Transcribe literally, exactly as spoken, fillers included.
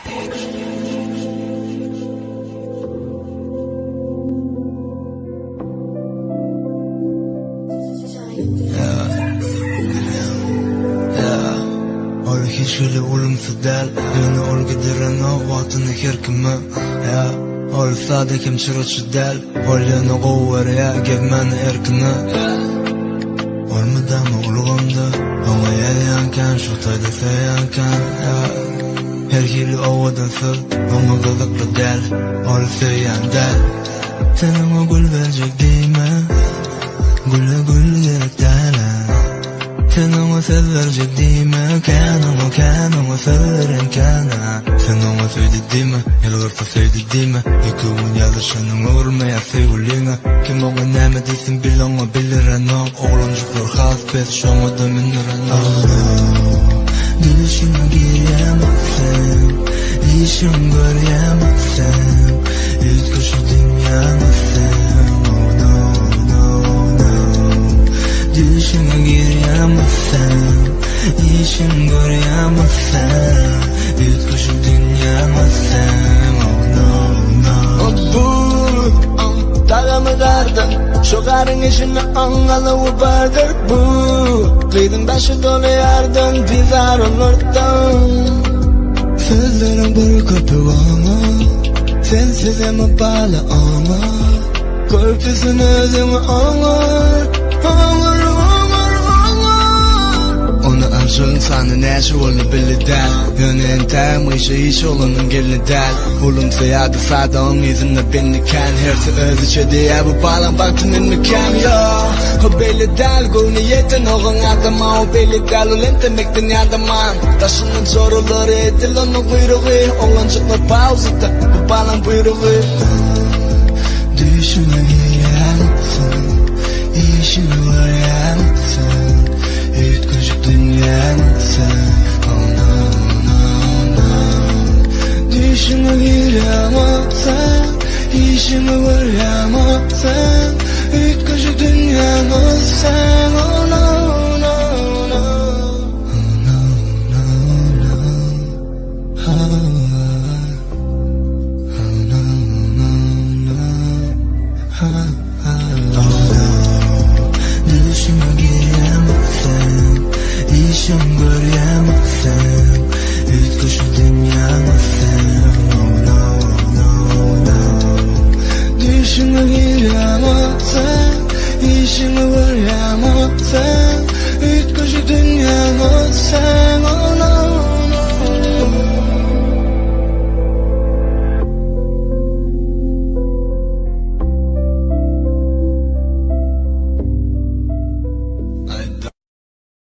Hiç öyle olumsuz değil. Beni ol gidiren o vaktini herkime. Ya ol sade kim çırıçı değil. Ol yana kovar ya gevmeni erkine. Olmadan oğlumda ona yelyanken şu tayda seyanken. Her hili ovadan sıl ama kızıklı değil. Ol seyan değil. Senin o gül verecek değil mi? Gülle gül gerek değil. Sen ona söz verecek değil mi? Kan ama kan ama söylerim kana. Sen ona söyledi değil mi? Yalvarsa söyledi değil mi? Yıkığın yazışının olmaya sevgiliğine. Kim ona neme desin bil ona bilir ana. Oğlancıklar has pes şoma da minir ana. Gülüşüne giremezsin, işin göremezsin. Yüz kuşu dinlemezsin. Düşüme giremezsen, işin göremezsen. Yüz kuşu dinlemezsen. Oh no no. Bu dağımı dardım, şu karın işini angalığı vardır bu. Kıydın başı dolu yardım, bizar olurdum. Sözlerim bir kapı ama sensiz ama bağlı ama. Korkusun özümü ağır. Onu aşığın sanı neşe olu belli del. Yönen tam işe iş olanın gelini del. Olumsa yadı sade onun izinde beni ken. Hersi öz içe diye bu bağlan baktının mekan ya. O belli del gul niyetin oğun adama. O belli del ulen demekten yadaman. Taşının soruları etil onun kuyruğu. Oğlancıklar pauzita bu bağlan buyruğu. Düşüne giremezsin, işini göremezsin. Hiç küçük dünyanızsın. Oh no no no. Düşüne giremezsin, işini göremezsin. Hiç küçük dünyanızsın. Oh no.